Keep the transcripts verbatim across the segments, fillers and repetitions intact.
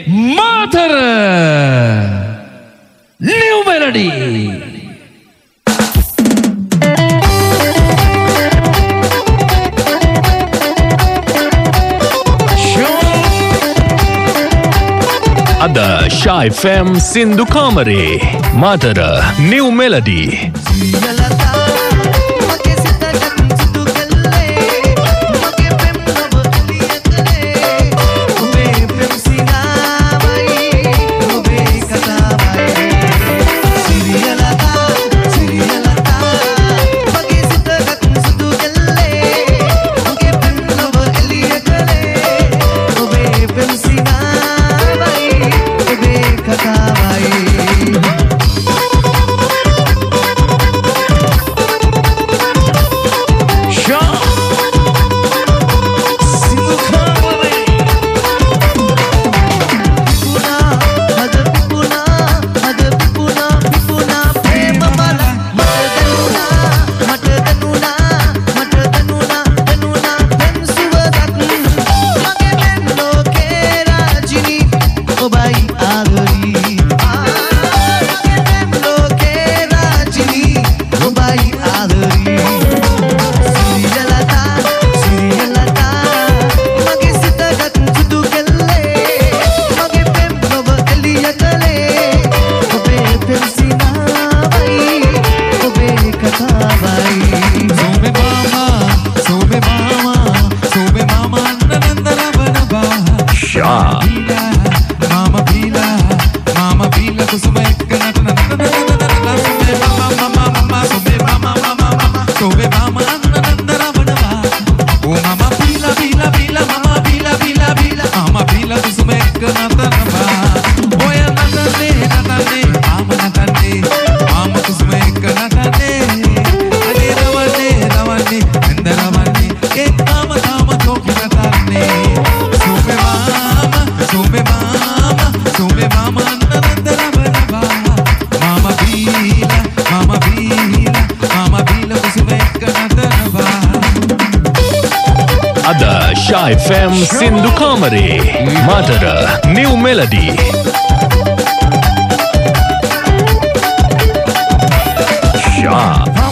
Matara New Melody. Ada Shah F M Sindhu Kamare Matara New Melody. Ada Shah F M Sindhu Kamare Matara New Melody. Shah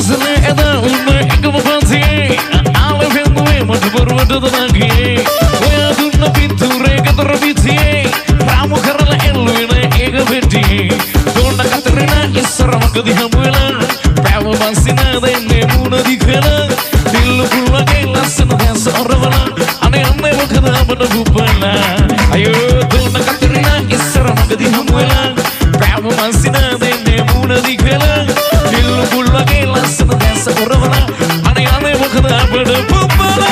ayo dona Katrina isra magadi hamwela prabu masina de nemuna dikela dillu bulwage lasana desa oravana ane ane mukhda bada pupala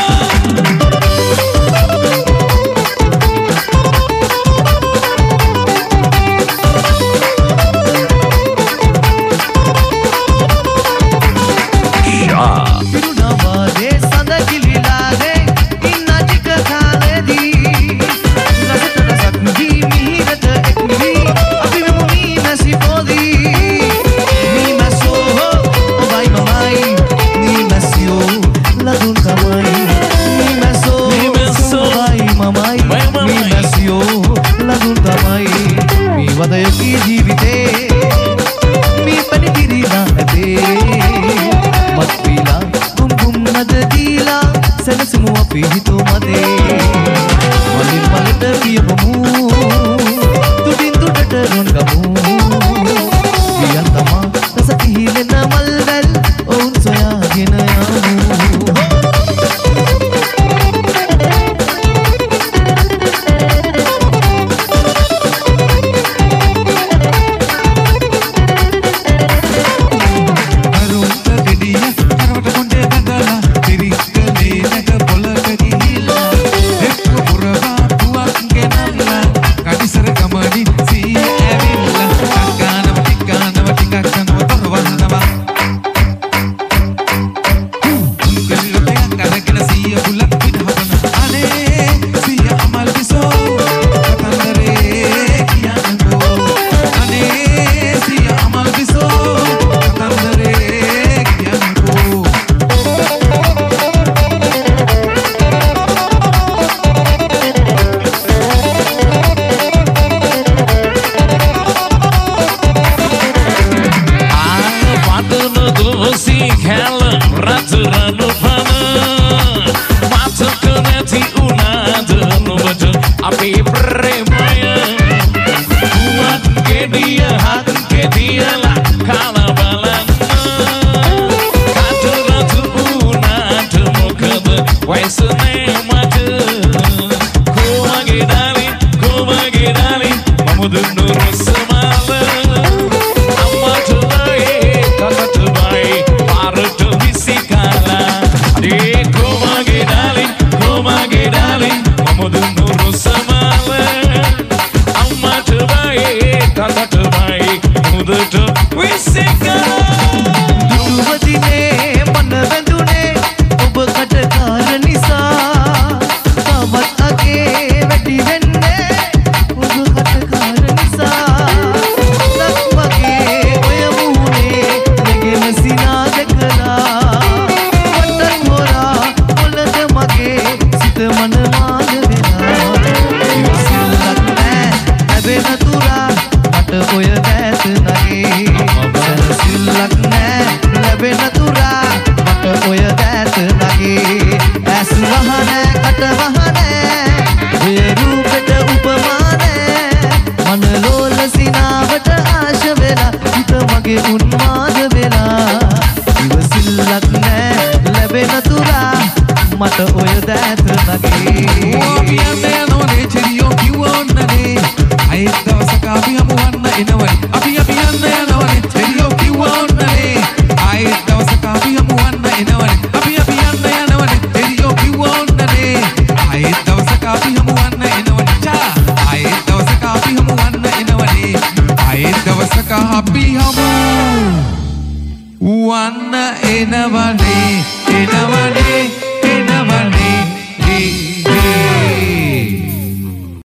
අමුදුනු රසමාල අම්මට බයි කකට බයි පාරට විසිකාලා ඒ කොමගේ darling කොමගේ darling අමුදුනු රසමාල අම්මට බයි කකට බයි මුදට විසිකාලා දුවදිනේ මන වැඳුනේ ඔබ කටකාර නිසා තවත් අගේ වැඩි වෙන්නේ ඔබ කටකාර නිසා ලක් වගේ ඔය මුහුණේ නැගෙන සිනා දැකලා වටන් හොරා ඔලද මගේ සිත මන මාද වෙලා ඉවසිල්ලක් නෑ ලැබෙන තුරා මට ඔය දැත නගේ සැනසිල්ලක් නෑ ලැබෙන තුරා මට ඔය දැත නගේ ඇස් වහනෑ කට වහනෑ ඔය රූපෙට උපමානෑ මන ලෝල සිනාවට ආශ වෙලා හිත මගේ උන්මාද වෙලා ඉවසිල්ලක් නෑ ලැබෙන තුරා මට ඔය දැත නගේ අපි යන්නේ යනවනේ චෙරියෝ කිව්වොන්නනේ අයිත් දවසක අපි හමුවන්න එනවනේ අපි අපි යන්නේ යනවනේ චෙරියෝ කිව්වොන්නනේ අයිත් දවසක අපි හමුවන්න එනවනේ අපි අපි යන්නේ යනවනේ චෙරියෝ කිව්වොන්නනේ අයිත් දවසක අපි හමුවන්න එනවනේ චා අයිත් දවසක අපි හමුවන්න එනවනේ අයිත් දවසක අපි හමු වන්න එනවනේ එනවනේ